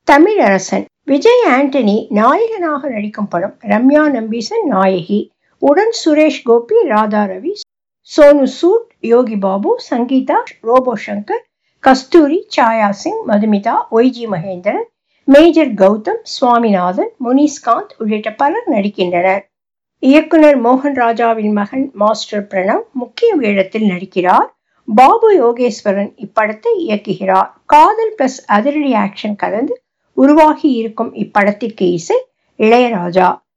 தமிழரசன். விஜய் ஆண்டனி நாயகனாக நடிக்கும் படம். ரம்யா நம்பீசன் நாயகி. உடன் Suresh Gopi, Radha Ravi, Sonu Sood, Yogi Babu, Sangeetha, robo Shankar, Kasthuri, Saya Singh, Madhumitha, YG Mahendran, major Gautham, Swaminathan, Munishkanth உள்ளிட்ட பலர் நடிக்கின்றனர். இயக்குனர் மோகன் ராஜாவின் மகன் மாஸ்டர் பிரணவ் முக்கிய வேடத்தில் நடிக்கிறார். பாபு யோகேஸ்வரன் இப்படத்தை இயக்குகிறார். காதல் பிளஸ் அதிரடி ஆக்ஷன் கலந்து உருவாகி இருக்கும் இப்படத்திற்கு இசை இளையராஜா.